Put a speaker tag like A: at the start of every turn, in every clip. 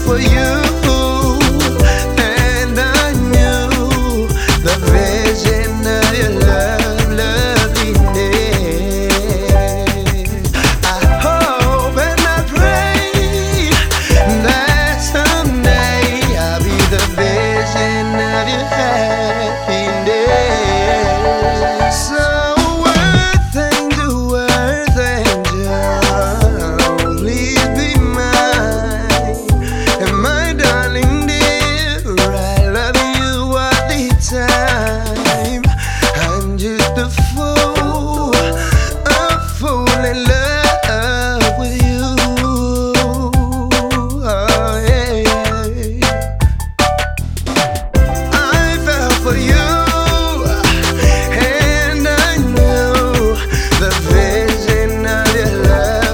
A: for you, and I knew the vision of your love, loveliness. I hope and I pray that someday I'll be the vision of your happiness. So earth angel, please be mine, and my darling dear, I love you all the time. I'm just a fool in love with you. Oh, yeah. I fell for you, and I knew the vision of your love,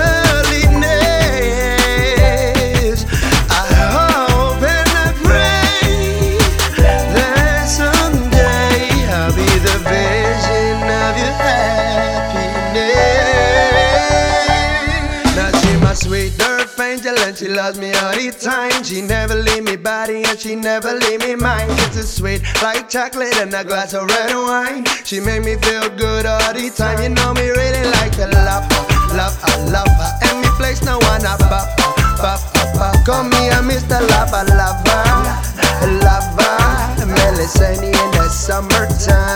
A: loveliness. I hope and I pray that someday I'll be the vision of your happiness. Now she my sweet earth angel, and she loves me all the time. She never leave me body, and she never leave me mind. It's as sweet like chocolate and a glass of red wine. She make me feel good all the time. You know me really like to love her, love her, love her. And me place no one above her, above her, above. Call me a Mr. Lover, lover, lover. Melisani in the summertime.